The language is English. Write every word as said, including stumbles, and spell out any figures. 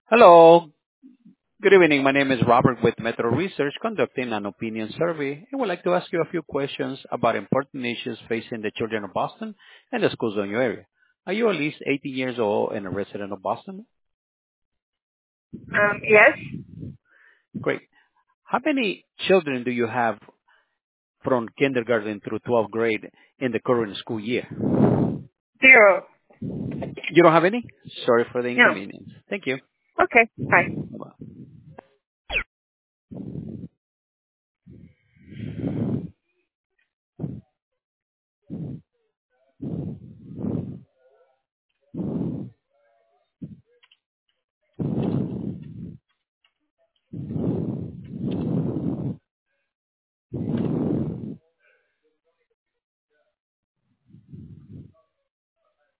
Hello. Good evening. My name is Robert with Metro Research, conducting an opinion survey. I would like to ask you a few questions about important issues facing the children of Boston and the schools in your area. Are you at least eighteen years old and a resident of Boston? Um, yes, Great. How many children do you have from kindergarten through twelfth grade in the current school year? zero. You don't have any? Sorry for the No. inconvenience. Thank you. Okay, bye.